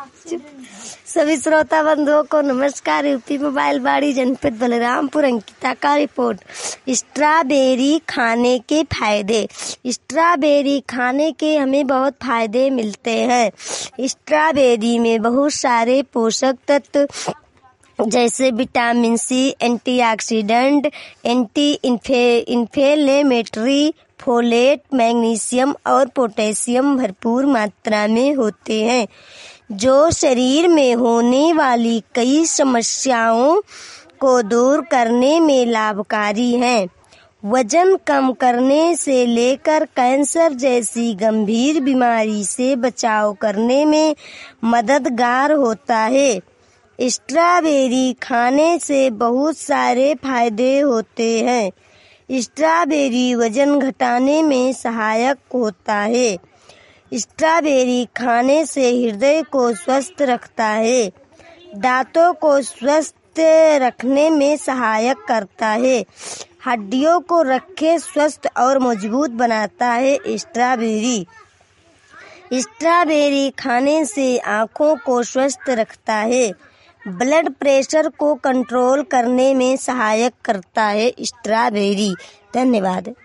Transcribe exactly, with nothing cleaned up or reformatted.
सभी श्रोता बंधुओं को नमस्कार। यूपी मोबाइल बाड़ी जनपद बलरामपुर अंकिता का रिपोर्ट। स्ट्रॉबेरी खाने के फायदे। स्ट्रॉबेरी खाने के हमें बहुत फायदे मिलते हैं। स्ट्रॉबेरी में बहुत सारे पोषक तत्व जैसे vitamin C, antioxidant, anti inflammatory, folate, magnesium और पोटेशियम भरपूर मात्रा में होते हैं, जो शरीर में होने वाली कई समस्याओं को दूर करने में लाभकारी हैं। वजन कम करने से लेकर कैंसर जैसी गंभीर बीमारी से बचाव करने में मददगार होता है। स्ट्रॉबेरी खाने से बहुत सारे फायदे होते हैं। स्ट्रॉबेरी वजन घटाने में सहायक होता है। स्ट्रॉबेरी खाने से हृदय को स्वस्थ रखता है। दांतों को स्वस्थ रखने में सहायक करता है। हड्डियों को रखे स्वस्थ और मजबूत बनाता है। स्ट्रॉबेरी स्ट्रॉबेरी खाने से आँखों को स्वस्थ रखता है। ब्लड प्रेशर को कंट्रोल करने में सहायक करता है स्ट्रॉबेरी। धन्यवाद।